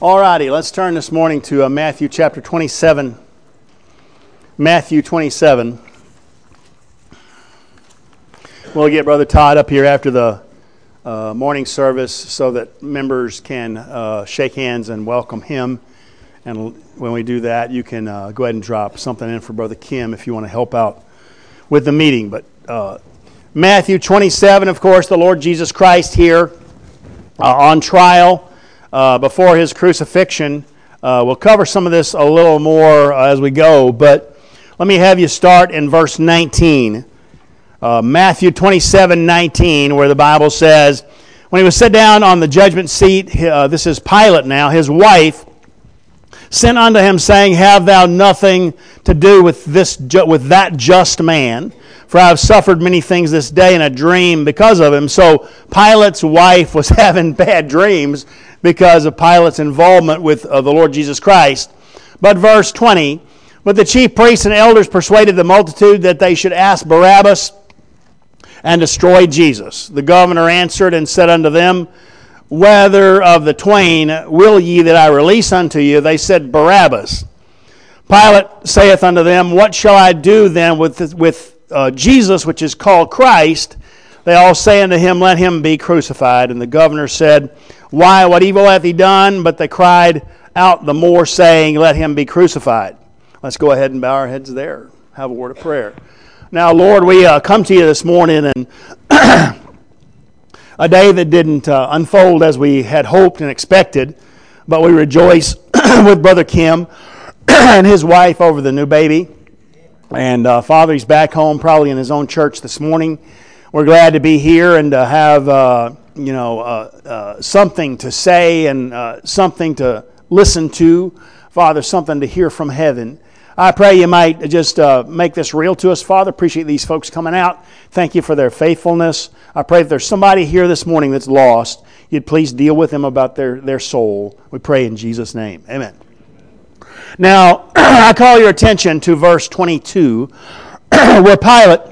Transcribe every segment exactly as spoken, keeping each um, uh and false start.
Alrighty, let's turn this morning to uh, Matthew chapter twenty-seven. Matthew twenty-seven. We'll get Brother Todd up here after the uh, morning service so that members can uh, shake hands and welcome him. And when we do that, you can uh, go ahead and drop something in for Brother Kim if you want to help out with the meeting. But uh, Matthew twenty-seven, of course, the Lord Jesus Christ here uh, on trial. Uh, before his crucifixion. Uh, we'll cover some of this a little more uh, as we go, but let me have you start in verse nineteen. Uh, Matthew twenty-seven nineteen, where the Bible says, when he was set down on the judgment seat, uh, this is Pilate now, his wife sent unto him, saying, Have thou nothing to do with this ju- with that just man? For I have suffered many things this day in a dream because of him. So Pilate's wife was having bad dreams because of Pilate's involvement with uh, the Lord Jesus Christ. But verse twenty, But the chief priests and elders persuaded the multitude that they should ask Barabbas and destroy Jesus. The governor answered and said unto them, Whether of the twain will ye that I release unto you? They said, Barabbas. Pilate saith unto them, What shall I do then with, with uh, Jesus, which is called Christ? They all say unto him, Let him be crucified. And the governor said, Why, what evil hath he done? But they cried out the more, saying, Let him be crucified. Let's go ahead and bow our heads there. Have a word of prayer. Now, Lord, we uh, come to you this morning, and a day that didn't uh, unfold as we had hoped and expected, but we rejoice with Brother Kim and his wife over the new baby. And uh, Father, he's back home, probably in his own church this morning. We're glad to be here and to have, uh, you know, uh, uh, something to say and uh, something to listen to. Father, something to hear from heaven. I pray you might just uh, make this real to us, Father. Appreciate these folks coming out. Thank you for their faithfulness. I pray if there's somebody here this morning that's lost, you'd please deal with them about their, their soul. We pray in Jesus' name. Amen. Now, I call your attention to verse twenty-two, where Pilate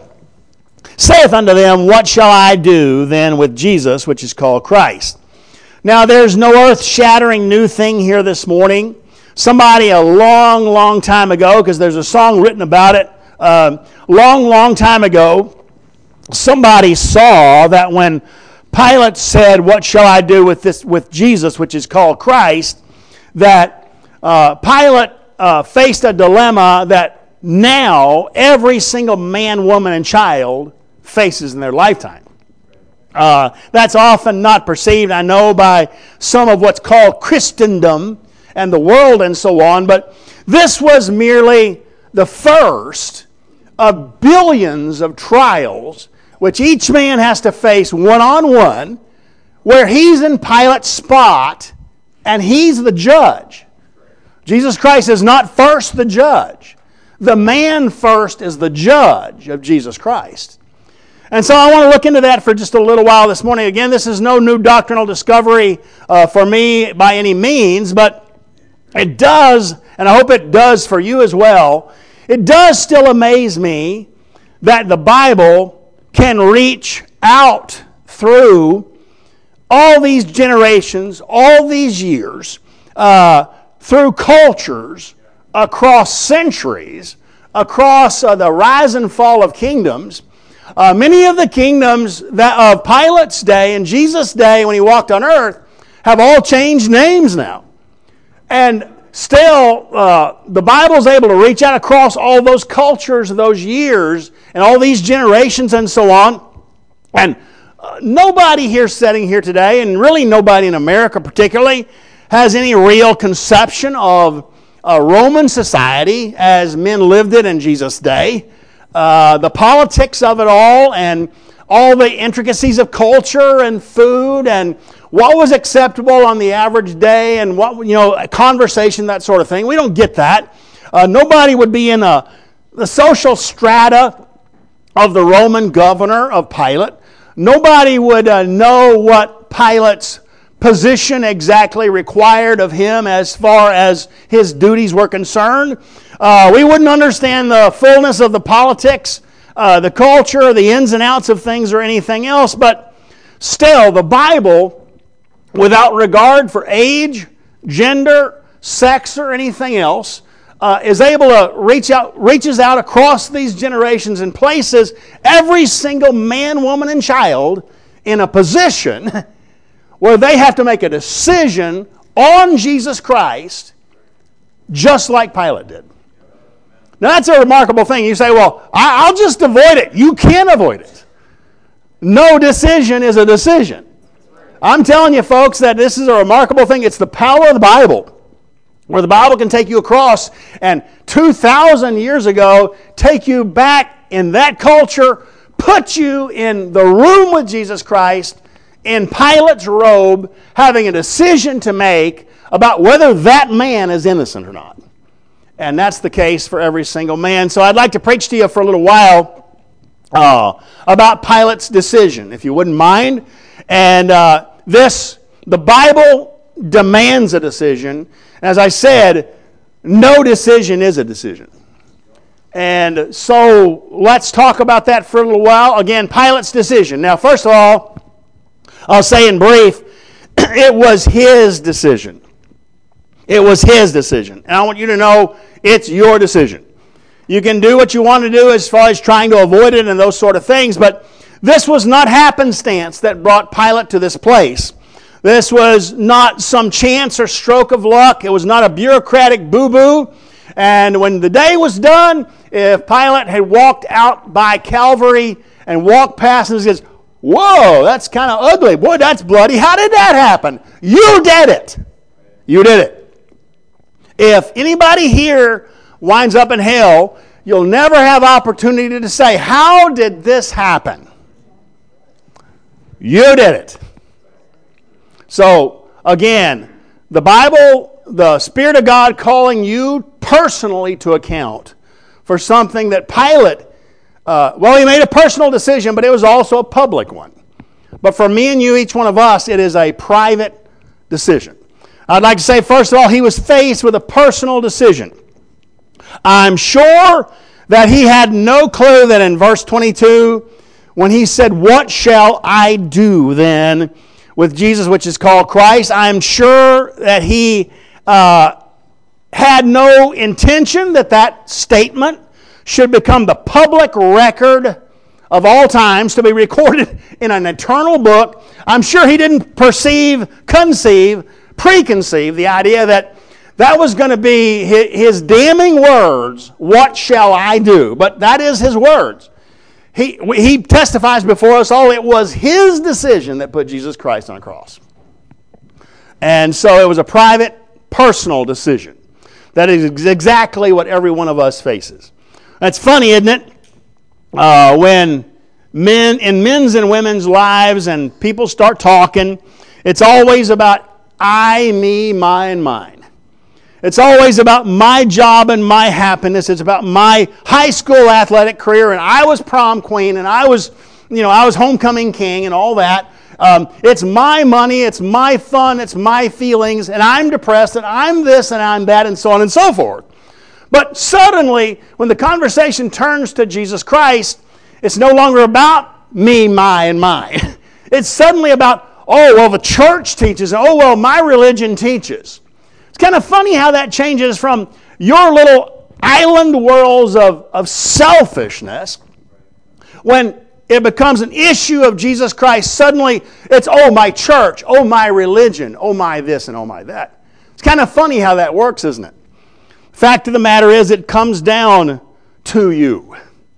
saith unto them, What shall I do then with Jesus, which is called Christ? Now, there's no earth-shattering new thing here this morning. Somebody a long, long time ago, because there's a song written about it, uh, long, long time ago, somebody saw that when Pilate said, What shall I do with this with Jesus, which is called Christ, that uh, Pilate uh, faced a dilemma that now every single man, woman, and child faces in their lifetime. Uh, that's often not perceived, I know, by some of what's called Christendom and the world and so on, but this was merely the first of billions of trials which each man has to face one-on-one, where he's in Pilate's spot and he's the judge. Jesus Christ is not first the judge. The man first is the judge of Jesus Christ. And so I want to look into that for just a little while this morning. Again, this is no new doctrinal discovery uh, for me by any means, but it does, and I hope it does for you as well, it does still amaze me that the Bible can reach out through all these generations, all these years, uh, through cultures, across centuries, across uh, the rise and fall of kingdoms. Uh, many of the kingdoms that of Pilate's day and Jesus' day when he walked on earth have all changed names now. And still, uh, the Bible's able to reach out across all those cultures, those years, and all these generations and so on. And uh, nobody here sitting here today, and really nobody in America particularly, has any real conception of uh, Roman society as men lived it in Jesus' day. Uh, the politics of it all and all the intricacies of culture and food and what was acceptable on the average day and what, you know, conversation, that sort of thing. We don't get that. Uh, nobody would be in a, the social strata of the Roman governor of Pilate. Nobody would uh, know what Pilate's position exactly required of him as far as his duties were concerned. Uh, we wouldn't understand the fullness of the politics, uh, the culture, the ins and outs of things or anything else, but still the Bible, without regard for age, gender, sex, or anything else, uh, is able to reach out, reaches out across these generations and places every single man, woman, and child in a position where they have to make a decision on Jesus Christ, just like Pilate did. Now that's a remarkable thing. You say, well, I'll just avoid it. You can't avoid it. No decision is a decision. I'm telling you, folks, that this is a remarkable thing. It's the power of the Bible, where the Bible can take you across and two thousand years ago take you back in that culture, put you in the room with Jesus Christ, in Pilate's robe, having a decision to make about whether that man is innocent or not. And that's the case for every single man. So I'd like to preach to you for a little while uh, about Pilate's decision, if you wouldn't mind. And uh, this, the Bible demands a decision. As I said, no decision is a decision. And so let's talk about that for a little while. Again, Pilate's decision. Now, first of all, I'll say in brief, it was his decision. It was his decision. And I want you to know it's your decision. You can do what you want to do as far as trying to avoid it and those sort of things, but this was not happenstance that brought Pilate to this place. This was not some chance or stroke of luck. It was not a bureaucratic boo-boo. And when the day was done, if Pilate had walked out by Calvary and walked past and says, whoa, that's kind of ugly. Boy, that's bloody. How did that happen? You did it. You did it. If anybody here winds up in hell, you'll never have opportunity to say, how did this happen? You did it. So, again, the Bible, the Spirit of God calling you personally to account for something that Pilate, uh, well, he made a personal decision, but it was also a public one. But for me and you, each one of us, it is a private decision. I'd like to say, first of all, he was faced with a personal decision. I'm sure that he had no clue that in verse twenty-two, when he said, what shall I do then with Jesus, which is called Christ, I'm sure that he uh, had no intention that that statement should become the public record of all times to be recorded in an eternal book. I'm sure he didn't perceive, conceive, preconceive the idea that that was going to be his damning words, what shall I do? But that is his words. He, he testifies before us all, it was his decision that put Jesus Christ on a cross. And so it was a private, personal decision. That is exactly what every one of us faces. That's funny, isn't it? Uh, when men, in men's and women's lives and people start talking, it's always about I, me, my, and mine. It's always about my job and my happiness. It's about my high school athletic career, and I was prom queen, and I was, you know, I was homecoming king, and all that. Um, it's my money, it's my fun, it's my feelings, and I'm depressed, and I'm this, and I'm that, and so on and so forth. But suddenly, when the conversation turns to Jesus Christ, it's no longer about me, my, and mine. It's suddenly about, oh, well, the church teaches. Oh, well, my religion teaches. It's kind of funny how that changes from your little island worlds of, of selfishness. When it becomes an issue of Jesus Christ, suddenly it's, oh, my church, oh, my religion, oh, my this, and oh, my that. It's kind of funny how that works, isn't it? Fact of the matter is, it comes down to you.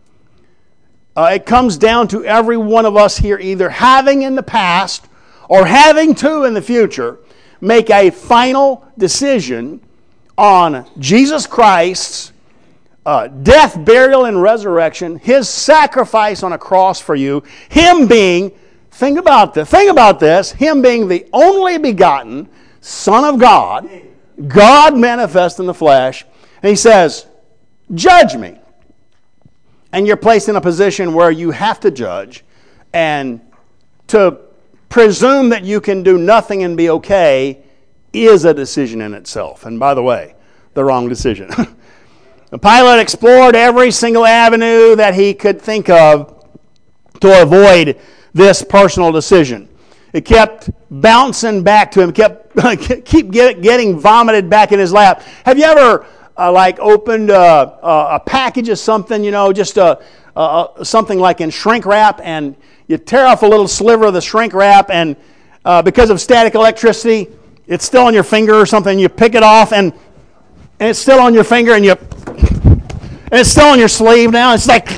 Uh, it comes down to every one of us here either having in the past or having to in the future make a final decision on Jesus Christ's uh, death, burial, and resurrection, His sacrifice on a cross for you, Him being, think about this, think about this, Him being the only begotten Son of God, God manifest in the flesh, and He says, judge me. And you're placed in a position where you have to judge, and to presume that you can do nothing and be okay is a decision in itself. And by the way, the wrong decision. Pilate explored every single avenue that he could think of to avoid this personal decision. It kept bouncing back to him, kept keep get, getting vomited back in his lap. Have you ever uh, like opened uh, a, a package of something, you know, just a, a, something like in shrink wrap, and you tear off a little sliver of the shrink wrap, and uh, because of static electricity, it's still on your finger or something. You pick it off, and and it's still on your finger, and you and it's still on your sleeve now. It's like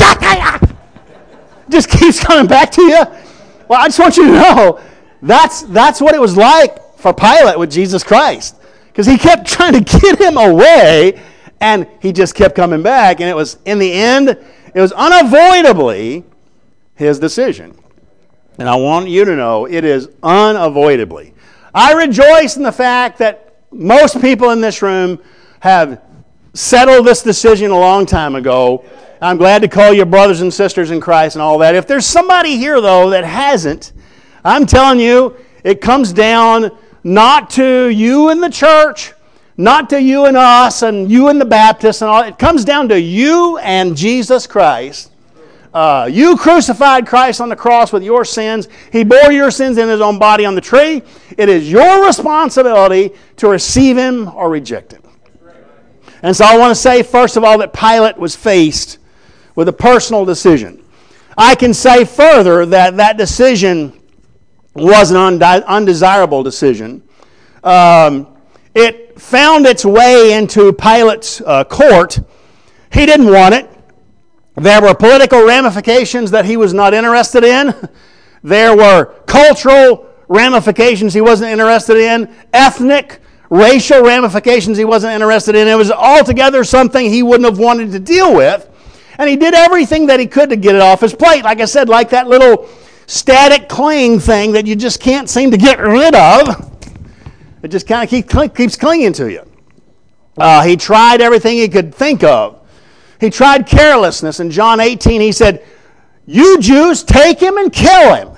just keeps coming back to you. Well, I just want you to know, that's that's what it was like for Pilate with Jesus Christ. Because he kept trying to get him away, and he just kept coming back. And it was, in the end, it was unavoidably his decision. And I want you to know, it is unavoidably. I rejoice in the fact that most people in this room have settled this decision a long time ago. I'm glad to call you brothers and sisters in Christ and all that. If there's somebody here, though, that hasn't, I'm telling you, it comes down not to you and the church, not to you and us and you and the Baptists and all. It comes down to you and Jesus Christ. Uh, you crucified Christ on the cross with your sins. He bore your sins in His own body on the tree. It is your responsibility to receive Him or reject Him. And so I want to say, first of all, that Pilate was faced with a personal decision. I can say further that that decision was an undi- undesirable decision. Um, it found its way into Pilate's uh, court. He didn't want it. There were political ramifications that he was not interested in. There were cultural ramifications he wasn't interested in. Ethnic, racial ramifications he wasn't interested in. It was altogether something he wouldn't have wanted to deal with. And he did everything that he could to get it off his plate. Like I said, like that little static cling thing that you just can't seem to get rid of. It just kind of keep, keeps clinging to you. Uh, he tried everything he could think of. He tried carelessness. In John eighteen, he said, "You Jews, take him and kill him.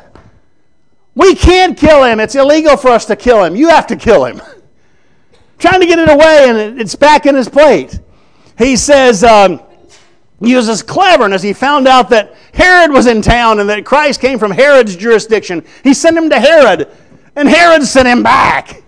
We can't kill him. It's illegal for us to kill him. You have to kill him." Trying to get it away, and it's back in his plate. He says, um, uses cleverness. He found out that Herod was in town and that Christ came from Herod's jurisdiction. He sent him to Herod, and Herod sent him back.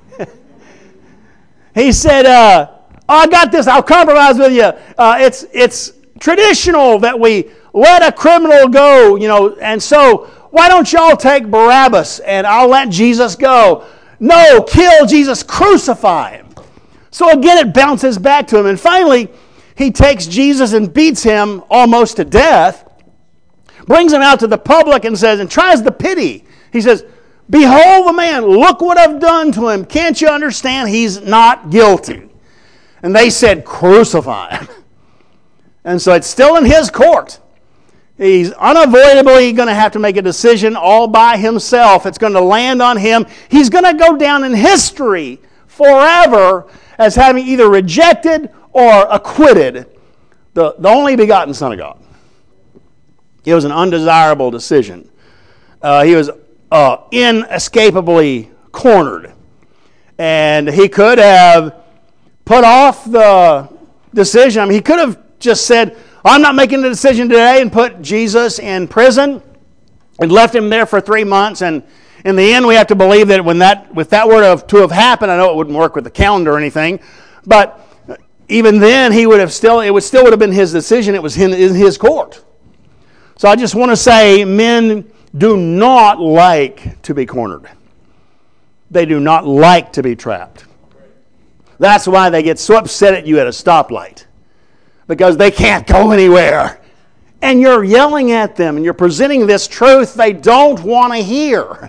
He said, uh, oh, I got this. I'll compromise with you. Uh, it's it's traditional that we let a criminal go, you know, and so why don't y'all take Barabbas and I'll let Jesus go? No, kill Jesus, crucify him. So again, it bounces back to him. And finally, he takes Jesus and beats him almost to death, brings him out to the public and says, and tries the pity. He says, "Behold the man, look what I've done to him. Can't you understand he's not guilty?" And they said, "Crucify him." And so it's still in his court. He's unavoidably going to have to make a decision all by himself. It's going to land on him. He's going to go down in history forever as having either rejected or acquitted the, the only begotten Son of God. It was an undesirable decision. Uh, he was uh, inescapably cornered. And he could have put off the decision. I mean, he could have just said, "I'm not making the decision today," and put Jesus in prison and left him there for three months. And in the end, we have to believe that when that, if that were to, to have happened, I know it wouldn't work with the calendar or anything, but even then, he would have still, it would still would have been his decision. It was in, in his court. So I just want to say, men do not like to be cornered. They do not like to be trapped. That's why they get so upset at you at a stoplight, because they can't go anywhere. And you're yelling at them and you're presenting this truth they don't want to hear.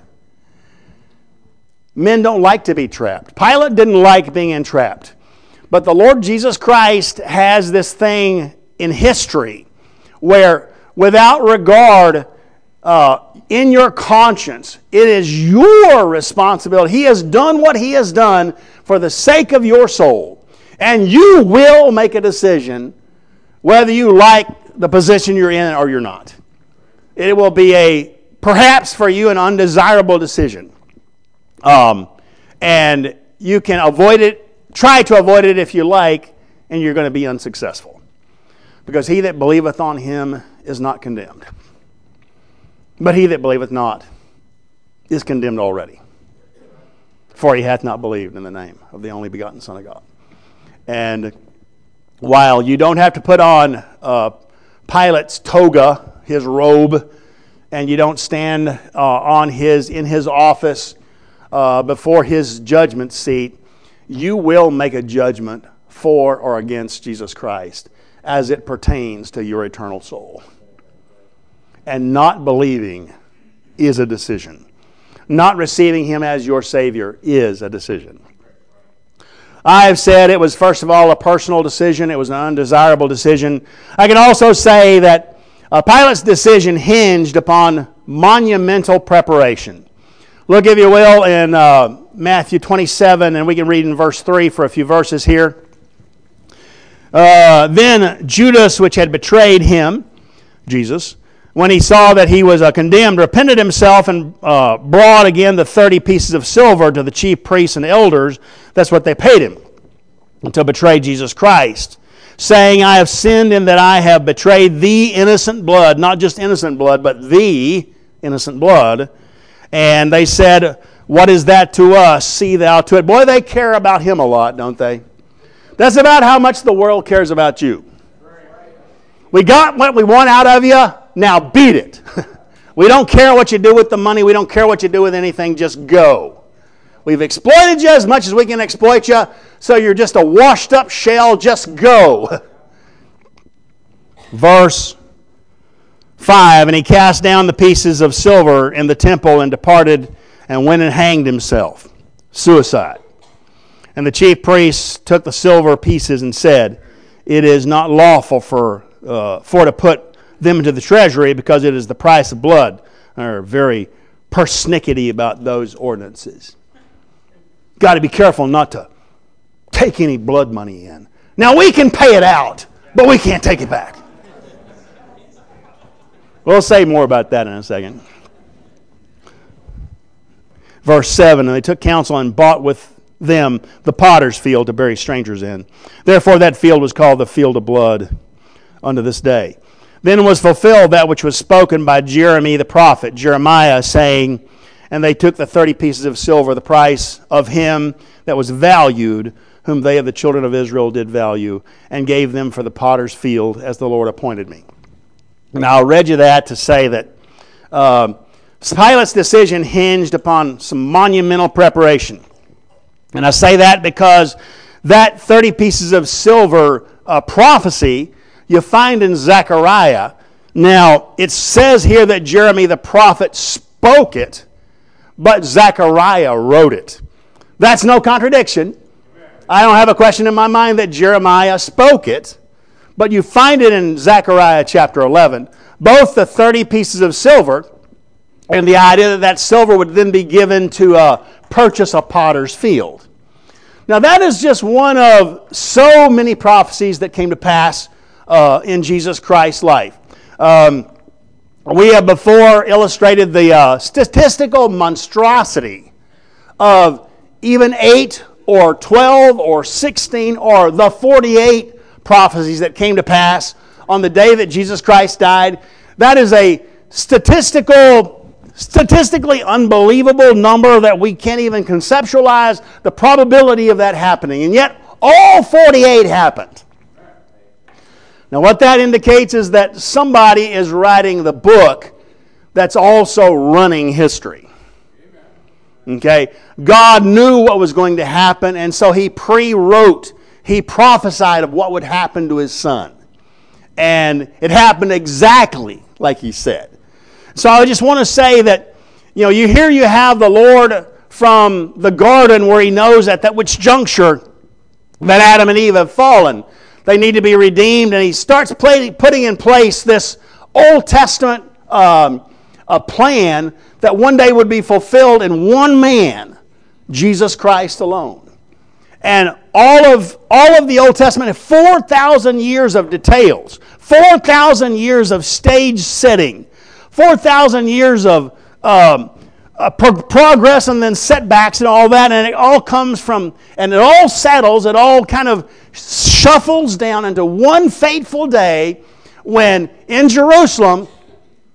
Men don't like to be trapped. Pilate didn't like being entrapped. But the Lord Jesus Christ has this thing in history where, without regard, uh, in your conscience, it is your responsibility. He has done what He has done for the sake of your soul. And you will make a decision whether you like the position you're in or you're not. It will be a, perhaps for you, an undesirable decision. Um, and you can avoid it, try to avoid it if you like, and you're going to be unsuccessful. Because he that believeth on Him is not condemned. But he that believeth not is condemned already. For he hath not believed in the name of the only begotten Son of God. And while you don't have to put on uh, Pilate's toga, his robe, and you don't stand uh, on his in his office uh, before his judgment seat, you will make a judgment for or against Jesus Christ as it pertains to your eternal soul. And not believing is a decision. Not receiving him as your Savior is a decision. I have said it was, first of all, a personal decision. It was an undesirable decision. I can also say that uh, Pilate's decision hinged upon monumental preparation. Look, if you will, in uh, Matthew twenty-seven, and we can read in verse three for a few verses here. Uh, then Judas, which had betrayed him, Jesus, when he saw that he was uh, condemned, repented himself and uh, brought again the thirty pieces of silver to the chief priests and elders. That's what they paid him to betray Jesus Christ, saying, I have sinned in that I have betrayed the innocent blood, not just innocent blood, but the innocent blood. And they said, what is that to us? See thou to it. Boy, they care about him a lot, don't they? That's about how much the world cares about you. We got what we want out of you. Now beat it. We don't care what you do with the money. We don't care what you do with anything. Just go. We've exploited you as much as we can exploit you, so you're just a washed up shell. Just go. Verse five, and he cast down the pieces of silver in the temple and departed and went and hanged himself. Suicide. And the chief priests took the silver pieces and said, it is not lawful for, uh, for to put them into the treasury because it is the price of blood. They're very persnickety about those ordinances. Got to be careful not to take any blood money in. Now we can pay it out, but we can't take it back. We'll say more about that in a second. Verse seven, and they took counsel and bought with them the potter's field to bury strangers in. Therefore that field was called the field of blood unto this day. Then was fulfilled that which was spoken by Jeremy the prophet, Jeremiah, saying, and they took the thirty pieces of silver, the price of him that was valued, whom they of the children of Israel did value, and gave them for the potter's field, as the Lord appointed me. Now, I read you that to say that uh, Pilate's decision hinged upon some monumental preparation. And I say that because that thirty pieces of silver uh, prophecy you find in Zechariah. Now, it says here that Jeremy the prophet spoke it, but Zechariah wrote it. That's no contradiction. I don't have a question in my mind that Jeremiah spoke it, but you find it in Zechariah chapter eleven. Both the thirty pieces of silver and the idea that that silver would then be given to uh, purchase a potter's field. Now, that is just one of so many prophecies that came to pass Uh, in Jesus Christ's life. Um, we have before illustrated the uh, statistical monstrosity of even eight or twelve or sixteen or the forty-eight prophecies that came to pass on the day that Jesus Christ died. That is a statistical, statistically unbelievable number that we can't even conceptualize the probability of that happening. And yet all forty-eight happened. Now, what that indicates is that somebody is writing the book that's also running history. Okay? God knew what was going to happen, and so He pre-wrote, He prophesied of what would happen to His Son. And it happened exactly like He said. So I just want to say that, you know, you here you have the Lord from the garden where He knows at that which juncture that Adam and Eve have fallen. They need to be redeemed, and He starts play, putting in place this Old Testament um, a plan that one day would be fulfilled in one man, Jesus Christ alone. And all of all of the Old Testament, four thousand years of details, four thousand years of stage setting, four thousand years of um, uh, pro- progress and then setbacks and all that, and it all comes from, and it all settles, it all kind of shuffles down into one fateful day when in Jerusalem,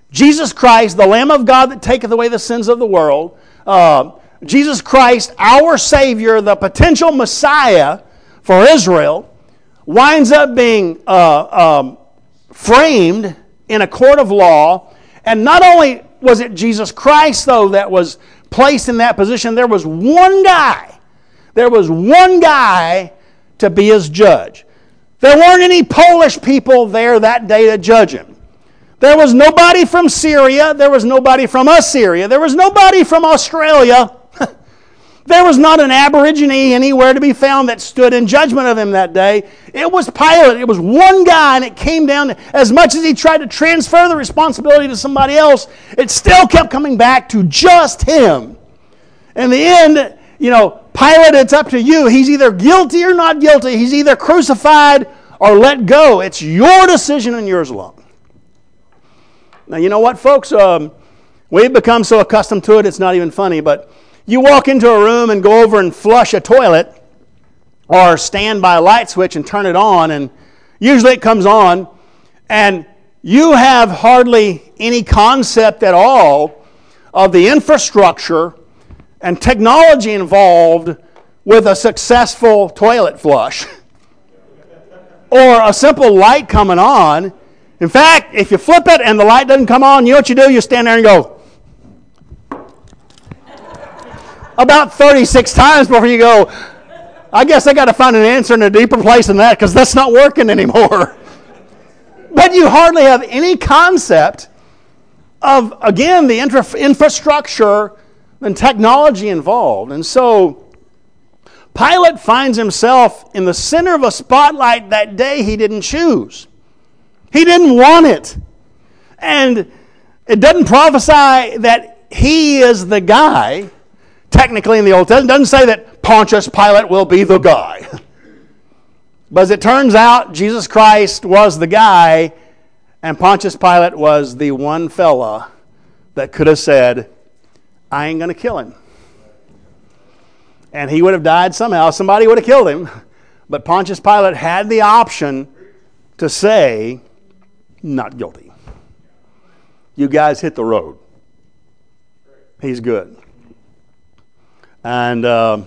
Jesus Christ, the Lamb of God that taketh away the sins of the world, uh, Jesus Christ, our Savior, the potential Messiah for Israel, winds up being uh, um, framed in a court of law. And not only was it Jesus Christ, though, that was placed in that position, there was one guy. There was one guy to be his judge. There weren't any Polish people there that day to judge him. There was nobody from Syria. There was nobody from Assyria. There was nobody from Australia. There was not an Aborigine anywhere to be found that stood in judgment of him that day. It was Pilate. It was one guy, and it came down to, as much as he tried to transfer the responsibility to somebody else, it still kept coming back to just him. In the end, you know, Pilate, it's up to you. He's either guilty or not guilty. He's either crucified or let go. It's your decision and yours alone. Now, you know what, folks? Um, we've become so accustomed to it, it's not even funny, but you walk into a room and go over and flush a toilet or stand by a light switch and turn it on, and usually it comes on, and you have hardly any concept at all of the infrastructure and technology involved with a successful toilet flush or a simple light coming on. In fact, if you flip it and the light doesn't come on, you know what you do? You stand there and go about thirty-six times before you go, I guess I got to find an answer in a deeper place than that because that's not working anymore. But you hardly have any concept of, again, the infra- infrastructure and technology involved. And so Pilate finds himself in the center of a spotlight that day he didn't choose. He didn't want it. And it doesn't prophesy that he is the guy, technically in the Old Testament. It doesn't say that Pontius Pilate will be the guy. But as it turns out, Jesus Christ was the guy, and Pontius Pilate was the one fella that could have said, I ain't going to kill him. And he would have died somehow. Somebody would have killed him. But Pontius Pilate had the option to say, not guilty. You guys hit the road. He's good. And uh,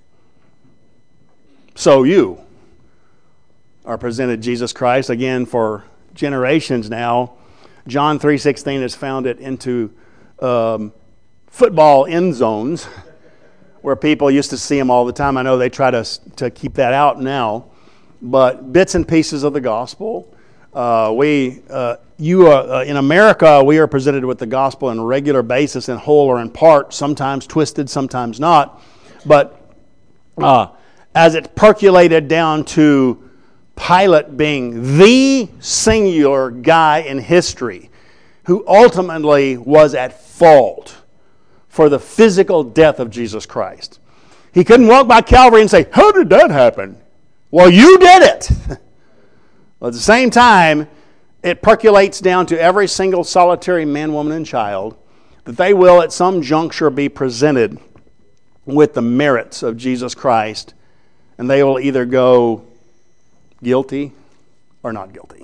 so you are presented Jesus Christ again for generations now. John three sixteen has found it into um, football end zones where people used to see him all the time. I know they try to to keep that out now, but bits and pieces of the gospel. Uh, we, uh, you, are, uh, in America, we are presented with the gospel on a regular basis, in whole or in part, sometimes twisted, sometimes not. But uh, as it percolated down to Pilate being the singular guy in history who ultimately was at fault for the physical death of Jesus Christ. He couldn't walk by Calvary and say, how did that happen? Well, you did it. Well, at the same time, it percolates down to every single solitary man, woman, and child that they will at some juncture be presented with the merits of Jesus Christ, and they will either go guilty or not guilty.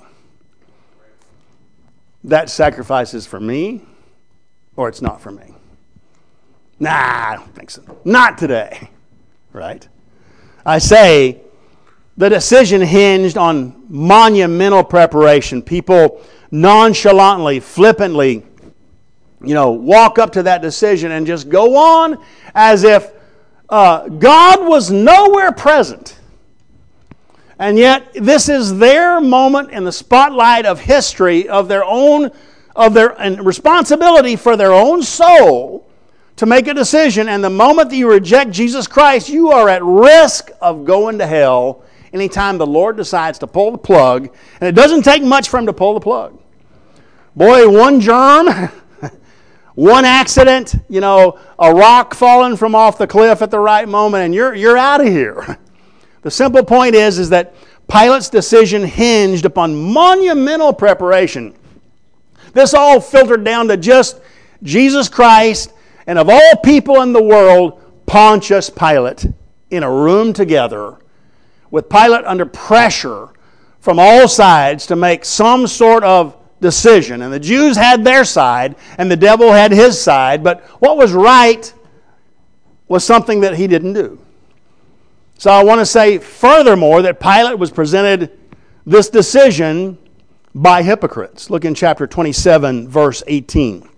That sacrifice is for me, or it's not for me. Nah, I don't think so. Not today, right? I say the decision hinged on monumental preparation. People nonchalantly, flippantly, you know, walk up to that decision and just go on as if uh, God was nowhere present. And yet, this is their moment in the spotlight of history, of their own, of their and responsibility for their own soul to make a decision. And the moment that you reject Jesus Christ, you are at risk of going to hell anytime the Lord decides to pull the plug. And it doesn't take much for him to pull the plug. Boy, one germ, one accident, you know, a rock falling from off the cliff at the right moment, and you're you're out of here. The simple point is, is that Pilate's decision hinged upon monumental preparation. This all filtered down to just Jesus Christ, and of all people in the world, Pontius Pilate, in a room together, with Pilate under pressure from all sides to make some sort of decision. And the Jews had their side, and the devil had his side. But what was right was something that he didn't do. So I want to say furthermore that Pilate was presented this decision by hypocrites. Look in chapter twenty-seven, verse eighteen.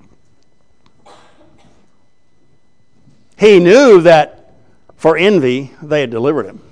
He knew that for envy they had delivered him.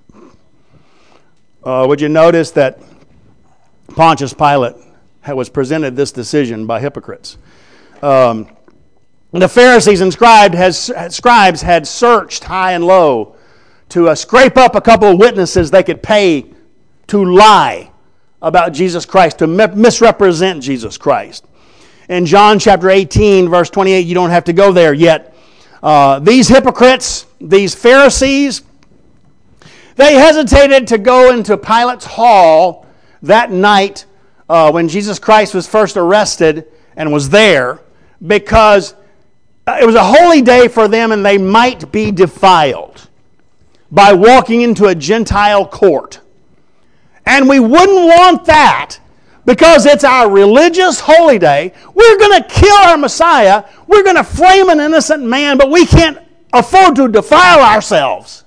Uh, would you notice that Pontius Pilate was presented this decision by hypocrites? Um, the Pharisees and scribes, has, scribes had searched high and low to uh, scrape up a couple of witnesses they could pay to lie about Jesus Christ, to mi- misrepresent Jesus Christ. In John chapter eighteen, verse twenty-eight, you don't have to go there yet. Uh, these hypocrites, these Pharisees, they hesitated to go into Pilate's hall that night uh, when Jesus Christ was first arrested and was there, because it was a holy day for them and they might be defiled by walking into a Gentile court. And we wouldn't want that, because it's our religious holy day. We're going to kill our Messiah. We're going to frame an innocent man, but we can't afford to defile ourselves.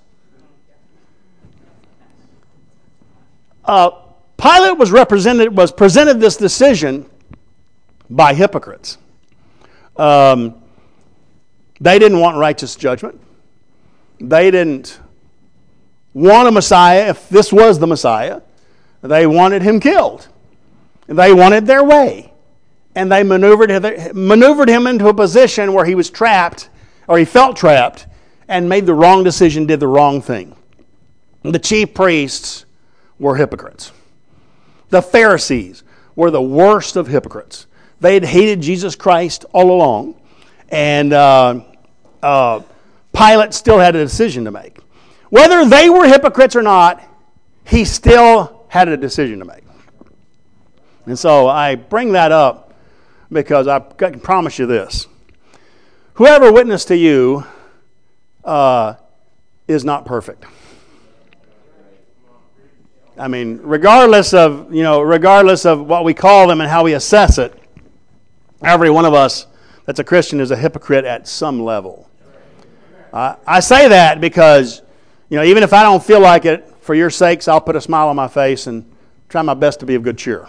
Uh, Pilate was represented was presented this decision by hypocrites. Um, they didn't want righteous judgment. They didn't want a Messiah. If this was the Messiah, they wanted him killed. They wanted their way. And they maneuvered, maneuvered him into a position where he was trapped, or he felt trapped, and made the wrong decision, did the wrong thing. The chief priests were hypocrites. The Pharisees were the worst of hypocrites. They had hated Jesus Christ all along. And uh, uh, Pilate still had a decision to make. Whether they were hypocrites or not, he still had a decision to make. And so I bring that up because I can promise you this. Whoever witnessed to you uh, is not perfect. I mean, regardless of, you know, regardless of what we call them and how we assess it, every one of us that's a Christian is a hypocrite at some level. Uh, I say that because, you know, even if I don't feel like it, for your sakes, I'll put a smile on my face and try my best to be of good cheer.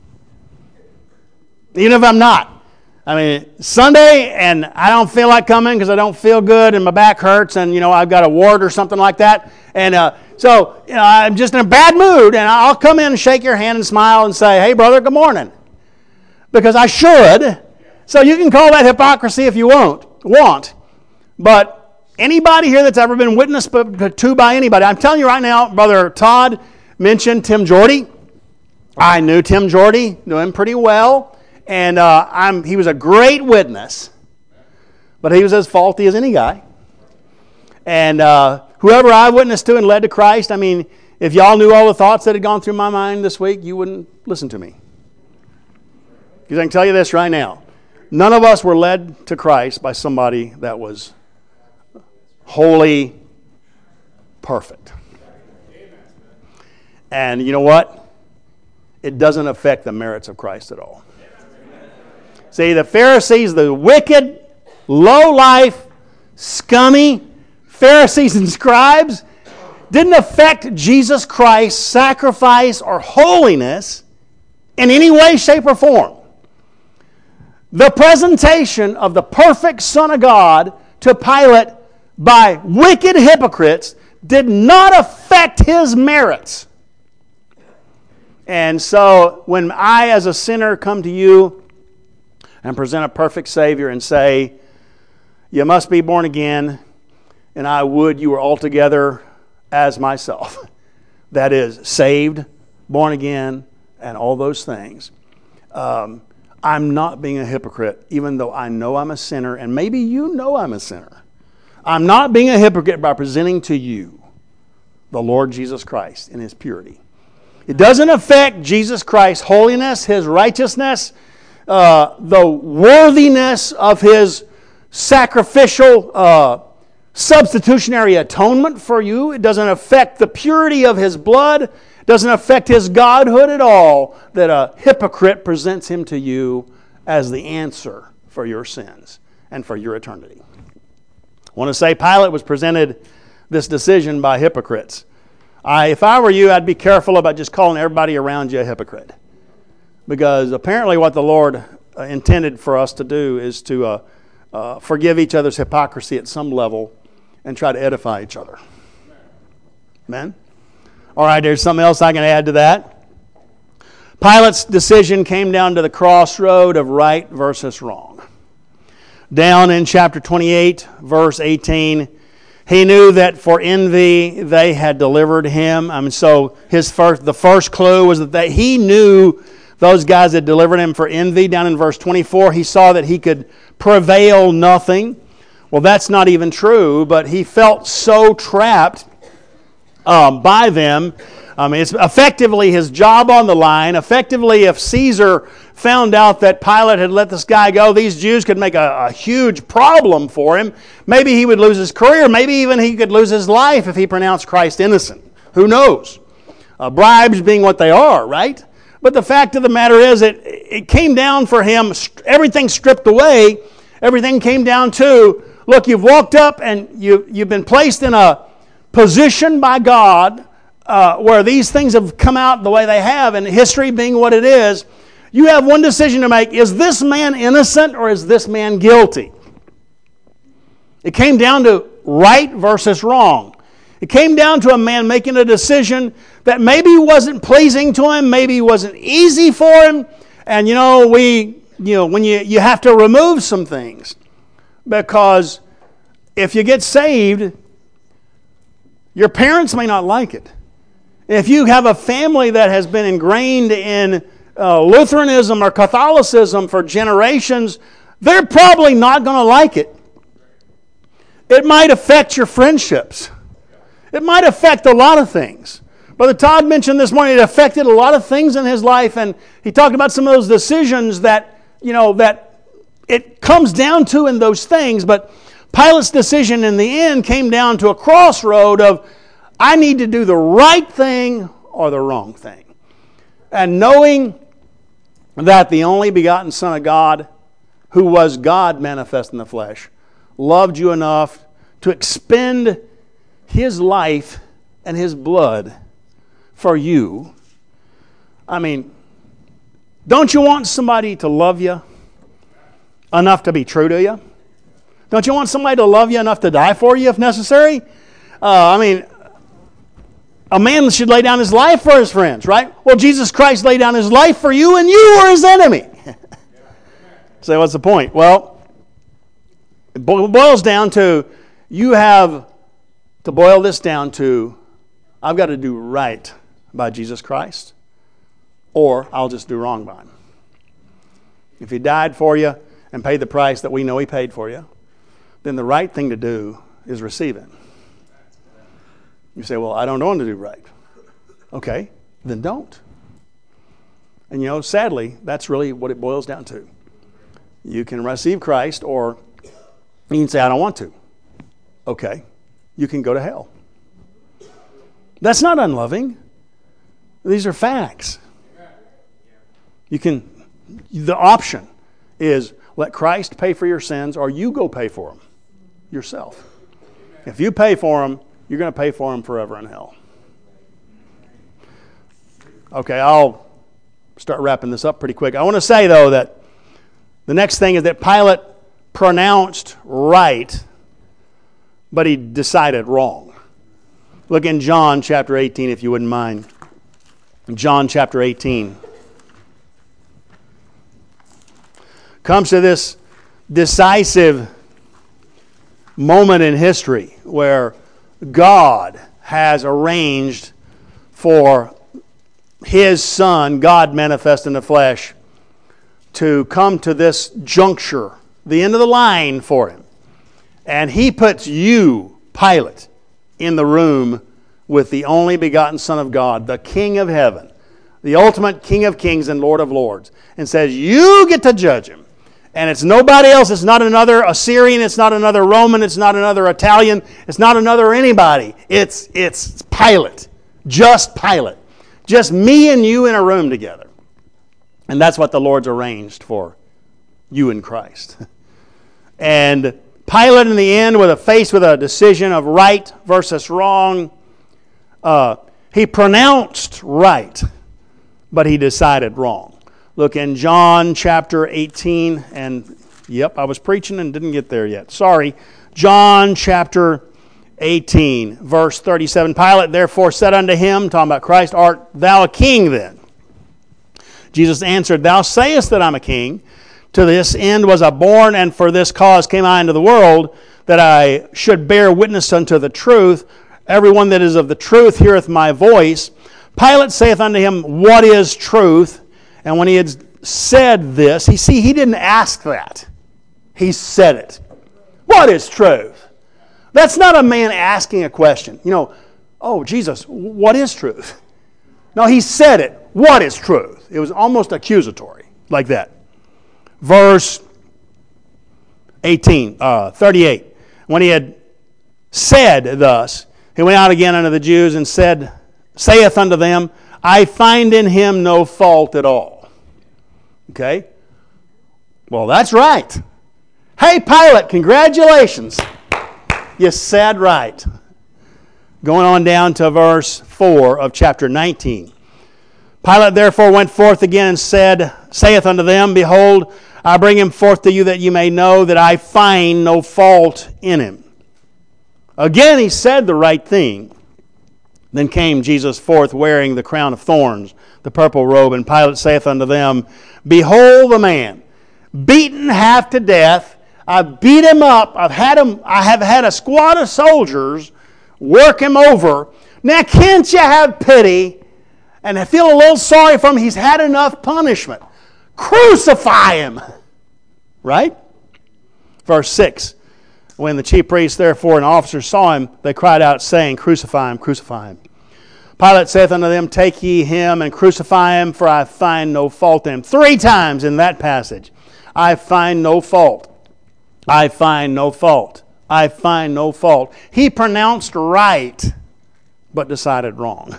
Even if I'm not. I mean, Sunday and I don't feel like coming because I don't feel good and my back hurts and, you know, I've got a wart or something like that. And uh, so, you know, I'm just in a bad mood and I'll come in and shake your hand and smile and say, hey, brother, good morning. Because I should. So you can call that hypocrisy if you won't, want. But anybody here that's ever been witnessed to by anybody, I'm telling you right now, Brother Todd mentioned Tim Jordy. I knew Tim Jordy, knew him pretty well. And uh, I'm, he was a great witness, but he was as faulty as any guy. And uh, whoever I witnessed to and led to Christ, I mean, if y'all knew all the thoughts that had gone through my mind this week, you wouldn't listen to me. Because I can tell you this right now. None of us were led to Christ by somebody that was wholly perfect. And you know what? It doesn't affect the merits of Christ at all. See, the Pharisees, the wicked, low-life, scummy Pharisees and scribes didn't affect Jesus Christ's sacrifice or holiness in any way, shape, or form. The presentation of the perfect Son of God to Pilate by wicked hypocrites did not affect his merits. And so when I, as a sinner, come to you and present a perfect Savior and say, you must be born again, and I would you were altogether as myself. That is, saved, born again, and all those things. Um, I'm not being a hypocrite, even though I know I'm a sinner, and maybe you know I'm a sinner. I'm not being a hypocrite by presenting to you the Lord Jesus Christ in His purity. It doesn't affect Jesus Christ's holiness, His righteousness, Uh, the worthiness of His sacrificial uh, substitutionary atonement for you. It doesn't affect the purity of His blood. It doesn't affect His godhood at all that a hypocrite presents Him to you as the answer for your sins and for your eternity. I want to say Pilate was presented this decision by hypocrites. I, if I were you, I'd be careful about just calling everybody around you a hypocrite. Because apparently what the Lord uh, intended for us to do is to uh, uh, forgive each other's hypocrisy at some level and try to edify each other. Amen? All right, there's something else I can add to that. Pilate's decision came down to the crossroad of right versus wrong. Down in chapter twenty-eight, verse eighteen, he knew that for envy they had delivered him. I mean, so his first, the first clue was that they, he knew those guys had delivered him for envy. Down in verse twenty-four, he saw that he could prevail nothing. Well, that's not even true, but he felt so trapped um, by them. I mean, it's effectively his job on the line. Effectively, if Caesar found out that Pilate had let this guy go, these Jews could make a, a huge problem for him. Maybe he would lose his career. Maybe even he could lose his life if he pronounced Christ innocent. Who knows? Uh, bribes being what they are, right? But the fact of the matter is, it, it came down for him, everything stripped away, everything came down to, look, you've walked up and you, you've been placed in a position by God uh, where these things have come out the way they have, and history being what it is, you have one decision to make. Is this man innocent or is this man guilty? It came down to right versus wrong. It came down to a man making a decision that maybe wasn't pleasing to him, maybe wasn't easy for him. And you know, we, you know, when you, you have to remove some things, because if you get saved, your parents may not like it. If you have a family that has been ingrained in uh, Lutheranism or Catholicism for generations, they're probably not going to like it. It might affect your friendships. It might affect a lot of things. Brother Todd mentioned this morning it affected a lot of things in his life, and he talked about some of those decisions that, you know, that it comes down to in those things. But Pilate's decision in the end came down to a crossroad of, I need to do the right thing or the wrong thing. And knowing that the only begotten Son of God, who was God manifest in the flesh, loved you enough to expend His life and His blood for you. I mean, don't you want somebody to love you enough to be true to you? Don't you want somebody to love you enough to die for you if necessary? Uh, I mean, a man should lay down his life for his friends, right? Well, Jesus Christ laid down His life for you and you were His enemy. So what's the point? Well, it boils down to, you have to boil this down to, I've got to do right by Jesus Christ, or I'll just do wrong by Him. If He died for you and paid the price that we know He paid for you, then the right thing to do is receive it. You say, well, I don't want to do right. Okay, then don't. And you know, sadly, that's really what it boils down to. You can receive Christ, or you can say, I don't want to. Okay, you can go to hell. That's not unloving. These are facts. You can, the option is let Christ pay for your sins, or you go pay for them yourself. If you pay for them, you're going to pay for them forever in hell. Okay, I'll start wrapping this up pretty quick. I want to say, though, that the next thing is that Pilate pronounced right, but he decided wrong. Look in John chapter eighteen, if you wouldn't mind. John chapter eighteen. Comes to this decisive moment in history where God has arranged for His Son, God manifest in the flesh, to come to this juncture, the end of the line for Him. And He puts you, Pilate, in the room with the only begotten Son of God, the King of heaven, the ultimate King of kings and Lord of lords, and says, you get to judge Him. And it's nobody else. It's not another Assyrian. It's not another Roman. It's not another Italian. It's not another anybody. It's, it's Pilate. Just Pilate. Just me and you in a room together. And that's what the Lord's arranged for you in Christ. And Pilate in the end, with a faced with a decision of right versus wrong, uh, he pronounced right, but he decided wrong. Look in John chapter eighteen, and yep, I was preaching and didn't get there yet. Sorry. John chapter eighteen, verse thirty-seven. Pilate therefore said unto him, talking about Christ, art thou a king then? Jesus answered, thou sayest that I'm a king. To this end was I born, and for this cause came I into the world, that I should bear witness unto the truth. Everyone that is of the truth heareth my voice. Pilate saith unto him, what is truth? And when he had said this, he see, he didn't ask that. He said it. What is truth? That's not a man asking a question. You know, oh, Jesus, what is truth? No, he said it. What is truth? It was almost accusatory, like that. Verse eighteen, uh, thirty-eight. When he had said thus, he went out again unto the Jews and said, saith unto them, I find in him no fault at all. Okay? Well, that's right. Hey, Pilate, congratulations. You said right. Going on down to verse four of chapter nineteen. Pilate therefore went forth again and said, saith unto them, behold, I bring him forth to you that you may know that I find no fault in him. Again he said the right thing. Then came Jesus forth wearing the crown of thorns, the purple robe, and Pilate saith unto them, behold the man, beaten half to death. I beat him up. I've had him. I have had a squad of soldiers work him over. Now can't you have pity and feel a little sorry for him? He's had enough punishment. Crucify him. Right? Verse six. When the chief priests, therefore, and officers saw him, they cried out, saying, crucify him, crucify him. Pilate saith unto them, take ye him and crucify him, for I find no fault in him. Three times in that passage. I find no fault. I find no fault. I find no fault. He pronounced right, but decided wrong.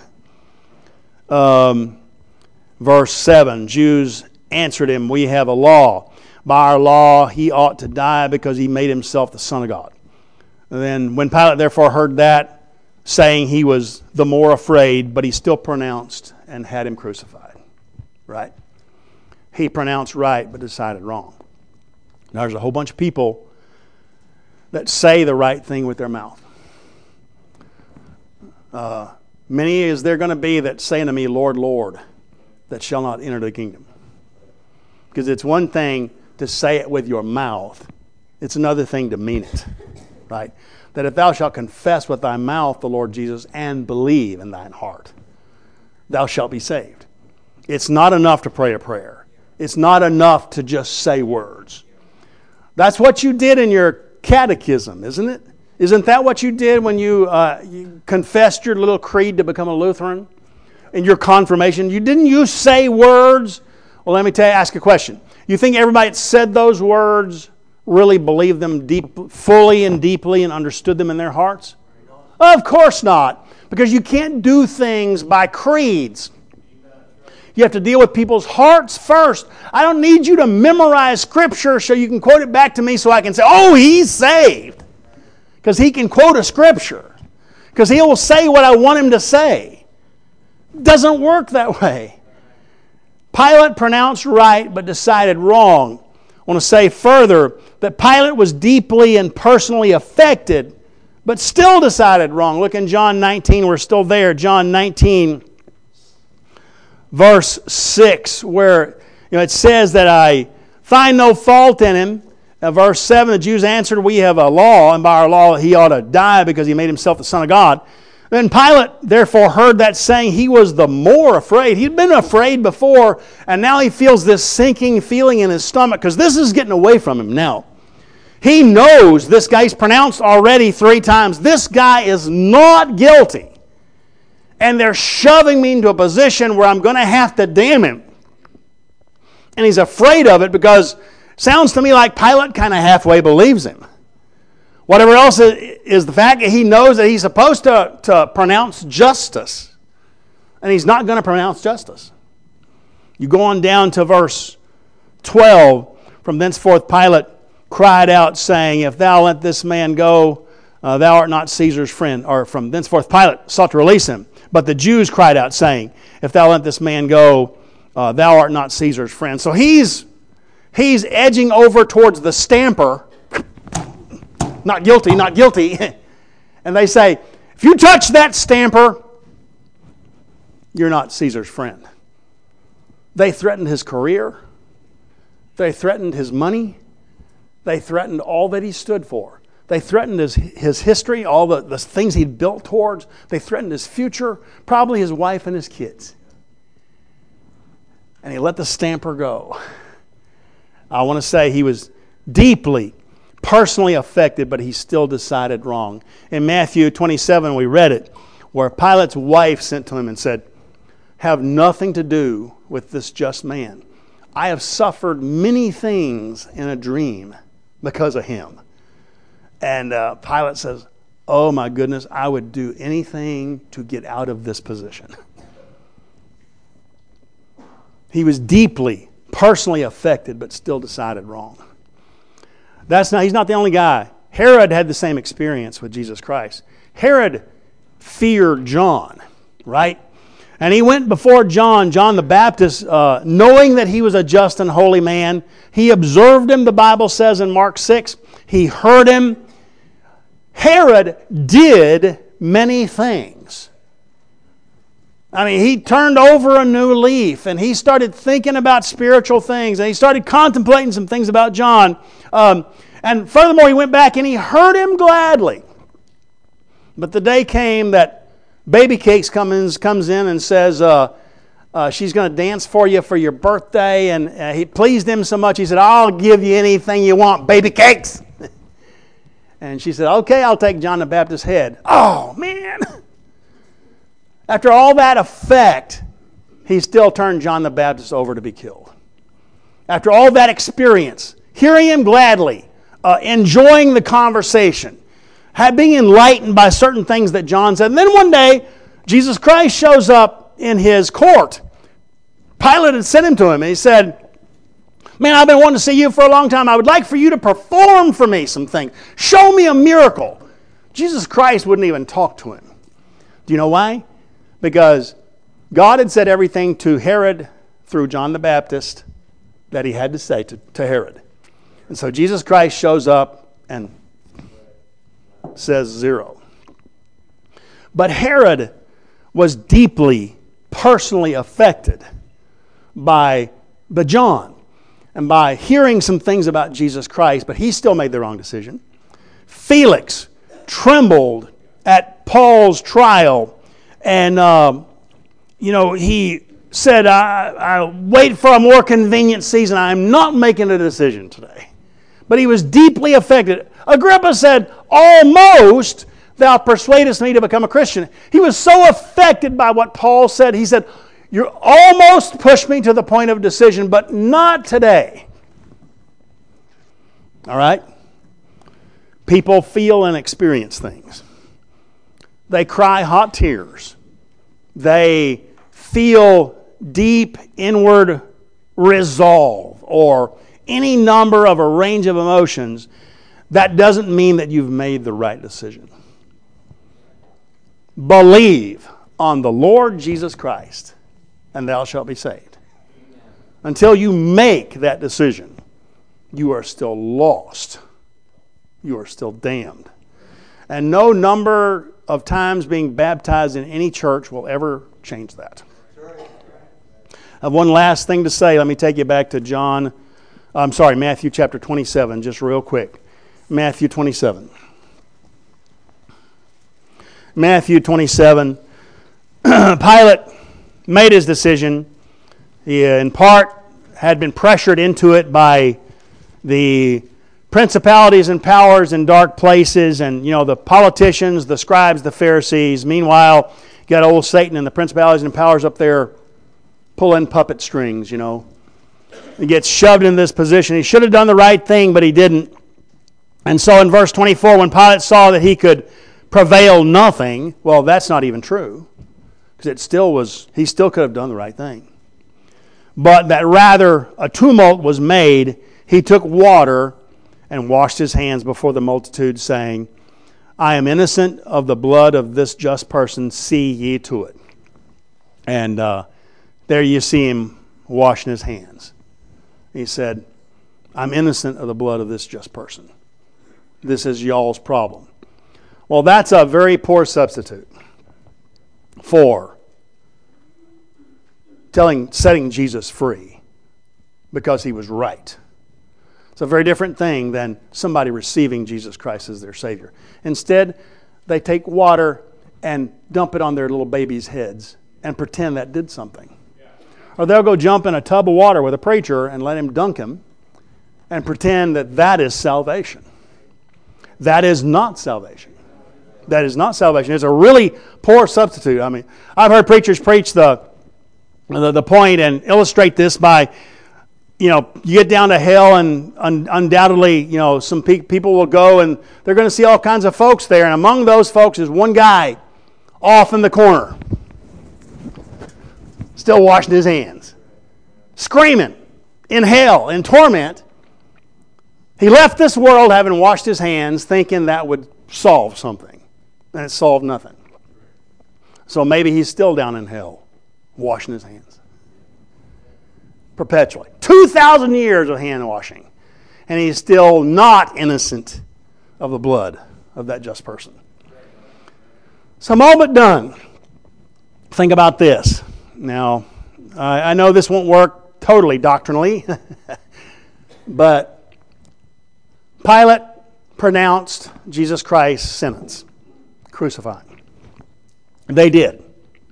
Um, verse seven, Jews answered him, we have a law. By our law he ought to die because he made himself the Son of God. And then when Pilate therefore heard that, saying he was the more afraid, but he still pronounced and had him crucified. Right? He pronounced right but decided wrong. Now, there's a whole bunch of people that say the right thing with their mouth. Uh, many is there going to be that say unto me, Lord, Lord, that shall not enter the kingdom. Because it's one thing to say it with your mouth. It's another thing to mean it. Right? That if thou shalt confess with thy mouth the Lord Jesus and believe in thine heart, thou shalt be saved. It's not enough to pray a prayer. It's not enough to just say words. That's what you did in your catechism, isn't it? Isn't that what you did when you, uh, you confessed your little creed to become a Lutheran? In your confirmation, you didn't you say words? Well, let me tell you, ask a question. You think everybody that said those words really believed them deep, fully and deeply and understood them in their hearts? Of course not. Because you can't do things by creeds. You have to deal with people's hearts first. I don't need you to memorize Scripture so you can quote it back to me so I can say, oh, he's saved. Because he can quote a Scripture. Because he will say what I want him to say. It doesn't work that way. Pilate pronounced right but decided wrong. I want to say further that Pilate was deeply and personally affected but still decided wrong. Look in John nineteen. We're still there. John nineteen, verse six, where you know, it says that I find no fault in him. Uh, verse seven, the Jews answered, we have a law, and by our law he ought to die because he made himself the Son of God. Then Pilate therefore heard that saying. He was the more afraid. He'd been afraid before, and now he feels this sinking feeling in his stomach because this is getting away from him now. He knows this guy's pronounced already three times. This guy is not guilty. And they're shoving me into a position where I'm going to have to damn him. And he's afraid of it because Sounds to me like Pilate kind of halfway believes him. Whatever else is the fact that he knows that he's supposed to, to pronounce justice. And he's not going to pronounce justice. You go on down to verse twelve. From thenceforth Pilate cried out, saying, If thou let this man go, uh, thou art not Caesar's friend. Or from thenceforth Pilate sought to release him. But the Jews cried out, saying, If thou let this man go, uh, thou art not Caesar's friend. So he's, he's edging over towards the stamper. Not guilty, not guilty. And they say, if you touch that stamper, you're not Caesar's friend. They threatened his career. They threatened his money. They threatened all that he stood for. They threatened his, his history, all the, the things he'd built towards. They threatened his future, probably his wife and his kids. And he let the stamper go. I want to say he was deeply personally affected, but he still decided wrong. In Matthew twenty-seven, we read it, where Pilate's wife sent to him and said, have nothing to do with this just man. I have suffered many things in a dream because of him. And uh, Pilate says, oh my goodness, I would do anything to get out of this position. He was deeply, personally affected, but still decided wrong. That's not, he's not the only guy. Herod had the same experience with Jesus Christ. Herod feared John, right? And he went before John, John the Baptist, uh, knowing that he was a just and holy man. He observed him, the Bible says in Mark six. He heard him. Herod did many things. I mean, he turned over a new leaf and he started thinking about spiritual things and he started contemplating some things about John. Um, and furthermore, he went back and he heard him gladly. But the day came that Baby Cakes comes, comes in and says, uh, uh, she's going to dance for you for your birthday. And uh, he pleased him so much, he said, I'll give you anything you want, Baby Cakes. And she said, okay, I'll take John the Baptist's head. Oh, man. After all that effect, he still turned John the Baptist over to be killed. After all that experience, hearing him gladly, uh, enjoying the conversation, had, being enlightened by certain things that John said. And then one day, Jesus Christ shows up in his court. Pilate had sent him to him, and he said, man, I've been wanting to see you for a long time. I would like for you to perform for me some things. Show me a miracle. Jesus Christ wouldn't even talk to him. Do you know why? Because God had said everything to Herod through John the Baptist that he had to say to, to Herod. And so Jesus Christ shows up and says zero. But Herod was deeply, personally affected by the John and by hearing some things about Jesus Christ, but he still made the wrong decision. Felix trembled at Paul's trial, and uh, you know he said, I, I wait for a more convenient season. I'm not making a decision today. But he was deeply affected. Agrippa said, almost thou persuadest me to become a Christian. He was so affected by what Paul said, he said, you almost pushed me to the point of decision, but not today. All right? People feel and experience things. They cry hot tears. They feel deep inward resolve or any number of a range of emotions. That doesn't mean that you've made the right decision. Believe on the Lord Jesus Christ, and thou shalt be saved. Until you make that decision, you are still lost. You are still damned. And no number of times being baptized in any church will ever change that. I have one last thing to say. Let me take you back to John, I'm sorry, Matthew chapter twenty-seven, just real quick. Matthew twenty-seven. Matthew twenty-seven. Pilate made his decision. He, in part, had been pressured into it by the principalities and powers in dark places, and you know the politicians, the scribes, the Pharisees. Meanwhile, you got old Satan and the principalities and powers up there pulling puppet strings, you know. He gets shoved in this position. He should have done the right thing, but he didn't. And so in verse twenty-four, when Pilate saw that he could prevail nothing, well, that's not even true. Because it still was, he still could have done the right thing. But that rather a tumult was made, he took water and washed his hands before the multitude, saying, I am innocent of the blood of this just person, see ye to it. And uh, there you see him washing his hands. He said, I'm innocent of the blood of this just person. This is y'all's problem. Well, that's a very poor substitute for telling, setting Jesus free because he was right. It's a very different thing than somebody receiving Jesus Christ as their Savior. Instead, they take water and dump it on their little babies' heads and pretend that did something. Yeah. Or they'll go jump in a tub of water with a preacher and let him dunk him and pretend that that is salvation. That is not salvation. That is not salvation. It's a really poor substitute. I mean, I've heard preachers preach the the, the point and illustrate this by, you know, you get down to hell and un- undoubtedly, you know, some pe- people will go and they're going to see all kinds of folks there. And among those folks is one guy off in the corner, still washing his hands, screaming in hell, in torment. He left this world having washed his hands thinking that would solve something. And it solved nothing. So maybe he's still down in hell washing his hands. Perpetually. two thousand years of hand washing. And he's still not innocent of the blood of that just person. So I'm all but done. Think about this. Now, I, I know this won't work totally doctrinally, but Pilate pronounced Jesus Christ's sentence, crucified. They did.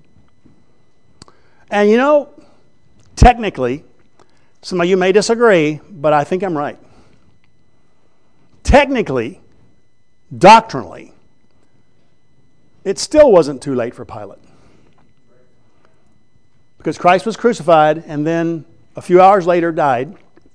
And you know, technically, some of you may disagree, but I think I'm right. Technically, doctrinally, it still wasn't too late for Pilate. Because Christ was crucified and then a few hours later died.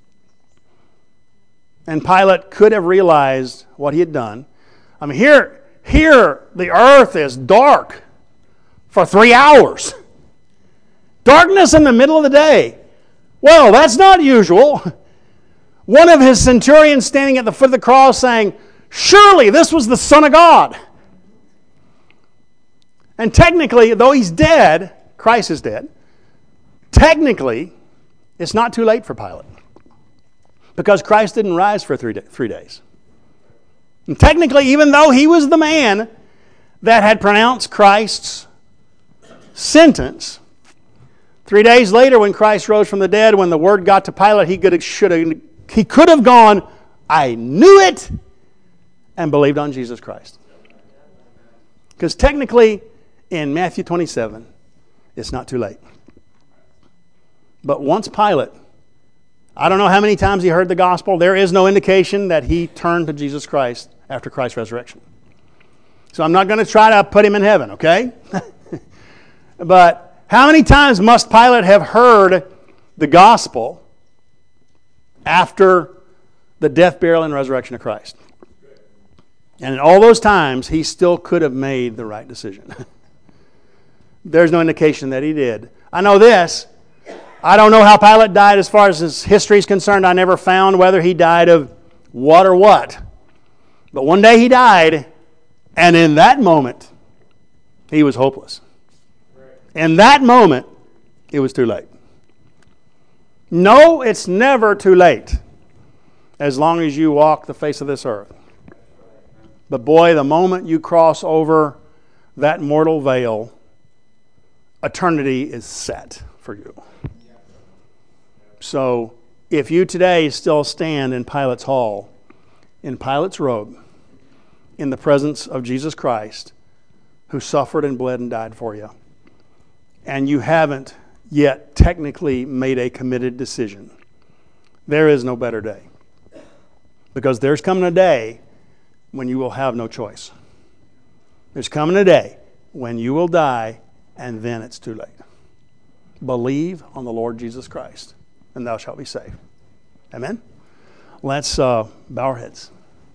And Pilate could have realized what he had done. I mean, here, here the earth is dark for three hours. Darkness in the middle of the day. Well, that's not usual. One of his centurions standing at the foot of the cross saying, surely this was the Son of God. And technically, though he's dead, Christ is dead, technically, it's not too late for Pilate. Because Christ didn't rise for three, day, three days. And technically, even though he was the man that had pronounced Christ's sentence, three days later when Christ rose from the dead, when the word got to Pilate, he could have, should have, he could have gone, I knew it, and believed on Jesus Christ. Because technically, in Matthew twenty-seven, it's not too late. But once Pilate, I don't know how many times he heard the gospel, there is no indication that he turned to Jesus Christ after Christ's resurrection. So I'm not going to try to put him in heaven, okay? But how many times must Pilate have heard the gospel after the death, burial, and resurrection of Christ? And in all those times, he still could have made the right decision. There's no indication that he did. I know this. I don't know how Pilate died as far as his history is concerned. I never found whether he died of what or what. But one day he died, and in that moment, he was hopeless. In that moment, it was too late. No, it's never too late as long as you walk the face of this earth. But boy, the moment you cross over that mortal veil, eternity is set for you. So, if you today still stand in Pilate's hall, in Pilate's robe, in the presence of Jesus Christ, who suffered and bled and died for you, and you haven't yet technically made a committed decision, there is no better day. Because there's coming a day when you will have no choice. There's coming a day when you will die, and then it's too late. Believe on the Lord Jesus Christ. and thou shalt be saved. Amen? Let's uh, bow our heads.